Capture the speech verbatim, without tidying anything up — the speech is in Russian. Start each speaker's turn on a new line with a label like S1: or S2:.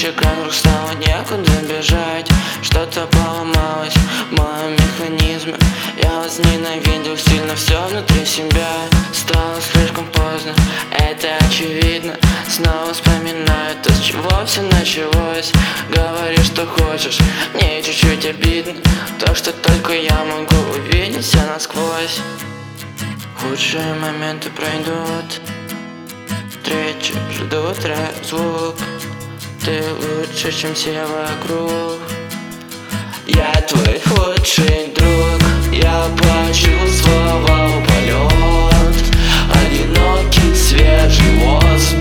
S1: Горящий кран, вдруг стало некуда бежать. Что-то поломалось в моем механизме. Я возненавидел сильно все внутри себя. Стало слишком поздно, это очевидно. Снова вспоминаю то, с чего все началось. Говори, что хочешь, мне чуть-чуть обидно. То, что только я могу увидеть все насквозь. Худшие моменты пройдут, встречи ждут рэп звук. Ты лучше, чем все вокруг. Я твой худший друг. Я почувствовал полет, одинокий свежий воздух.